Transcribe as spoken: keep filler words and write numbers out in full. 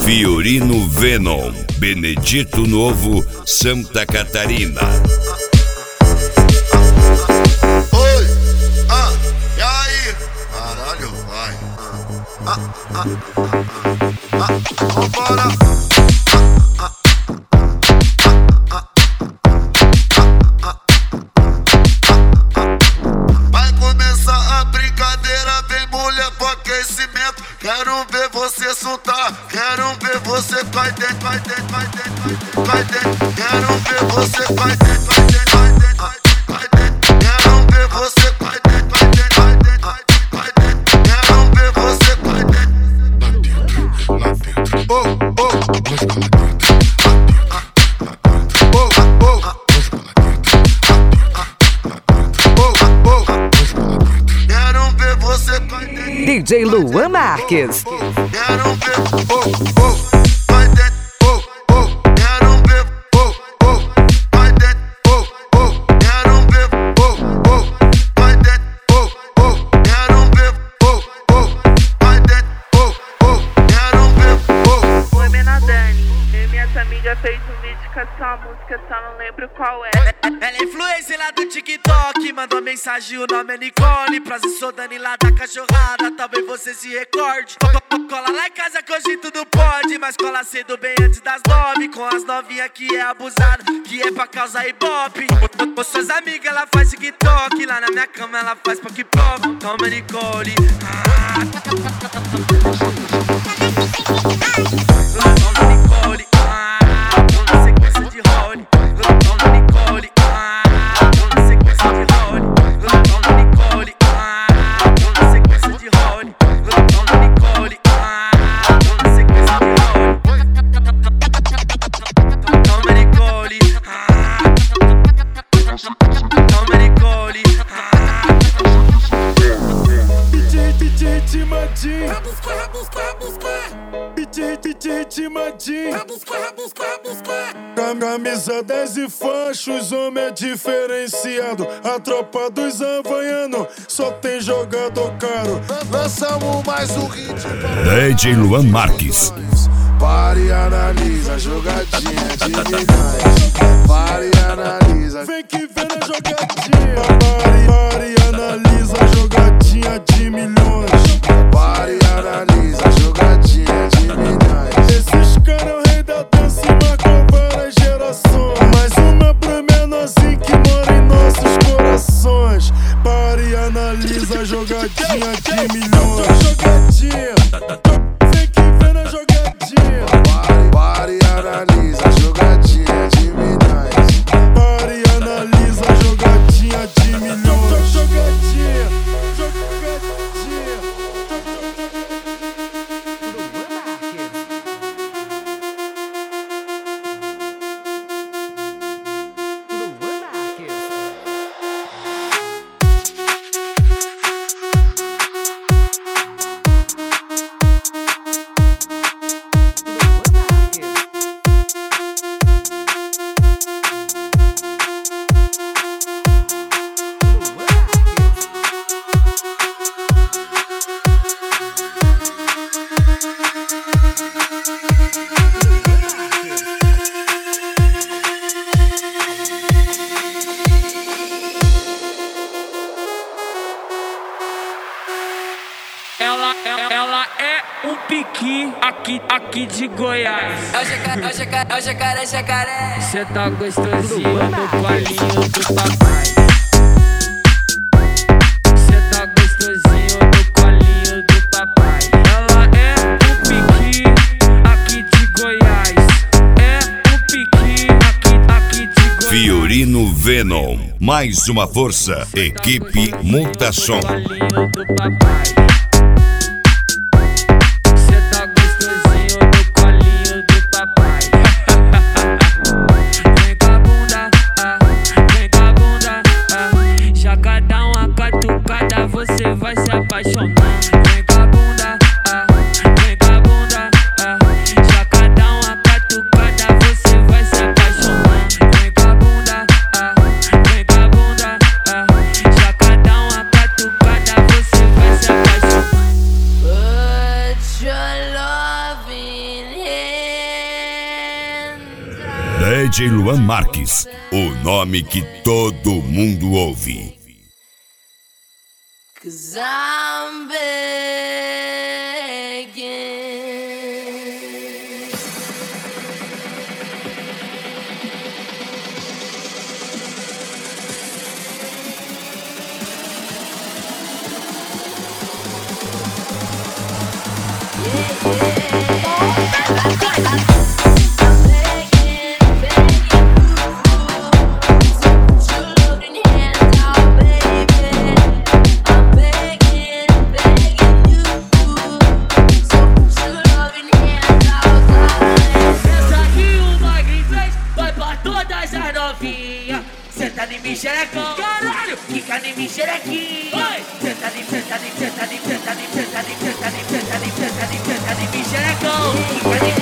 Fiorino Venom, Benedito Novo, Santa Catarina. Oi, ah, e aí? Caralho, vai. Ah, ah, ah, ah, vambora. Vai começar a brincadeira, vem mulher pro aquecimento. Quero ver você soltar, quero ver você vai dentro, vai dentro, vai dentro, vai dentro. Quero ver você vai dentro, vai dentro, vai dentro, vai dentro. Quero ver você vai dentro, vai dentro, vai dentro, vai dentro. Quero ver você vai dentro. Lá dentro, lá dentro. Oh, oh, vamos lá dentro. Lá dentro, oh, oh, vamos lá dentro. Oh, oh, vamos lá dentro. Quero ver você vai dentro. D J Luan Marques. Quero ver, oh, oh, vai dentro, oh, oh. Quero ver, oh, oh, vai dentro, oh, oh. Quero ver, oh, oh, vai dentro, oh, oh. Quero ver, oh, oh, vai dentro, oh, oh. Quero ver, oh. Oi, Mena Dani, eu e minhas amigas fez um vídeo com essa música, só não lembro qual é. Ela é influencer lá do TikTok, mandou mensagem, o nome é Nicole. Prazer, sou Dani lá da cachorrada, talvez você se recorde. Cola lá em casa que hoje tudo pode, mas cola cedo bem antes das nove. Com as novinhas que é abusado, que é pra causar ibope. Com suas amigas ela faz TikTok, lá na minha cama ela faz pop-pop. Toma Nicole, ah. Toma Nicole, ah. Toma sequência de role. Toma Nicole, ah. Toma sequência de role. Toma Nicole, ah. Toma sequência de role. Toma Nicole, ah. Toma sequência de role. Toma Nicole, ah. Toma Nicole, ah. D J, D J Timadinho, rabusca, rabusca, rabusca. D J, D J Timadinho, rabusca, rabusca, rabusca. Camisa dez e fachos, homem é diferenciado. A tropa dos havaianos só tem jogador caro. Lançamos mais um ritmo. D J Luan Marques. Pare e analisa a jogadinha de milhões. Pare e analisa. Vem que vem na jogadinha. Pare, pare e analisa a jogadinha de milhões. Pare e analisa a jogadinha de milhões. Esses caras é o rei da dança e marcam várias gerações. Mais uma pro menorzinho que mora em nossos corações. Pare e analisa a jogadinha de milhões. Jogadinha. Vem que vem na jogadinha. Pare, pare e analisa a jogadinha de milhões. Pare e analisa a jogadinha de milhões. Jogadinha, jogadinha. Ela, ela, ela é um piqui aqui, aqui de Goiás. É o jacaré, é o jacaré, é o jacaré, jacaré. Cê tá gostosinho no colinho do papai. Cê tá gostosinho no colinho do papai. Ela é um piqui aqui de Goiás. É um piqui aqui, aqui de Goiás. Fiorino Venom, mais uma força. Equipe Multassom. Colinho do papai. Você vai se apaixonar. Vem com a bunda, ah, vem com a bunda, ah. Já cada uma catucada, você vai se apaixonar. Vem com a bunda, ah, vem com a bunda, ah. Já cada uma catucada, você vai se apaixonar. Put your love in here. D J Luan Marques, o nome que todo mundo ouve. Cause I'm begging. Yeah, yeah. Senta em mim, xerecão, caralho, fica em mim, xerequinha. Senta em mim, senta em mim, senta em mim, senta em mim, senta em mim, senta em mim, senta em mim, senta em mim, senta em mim, xerecão, fica em mim.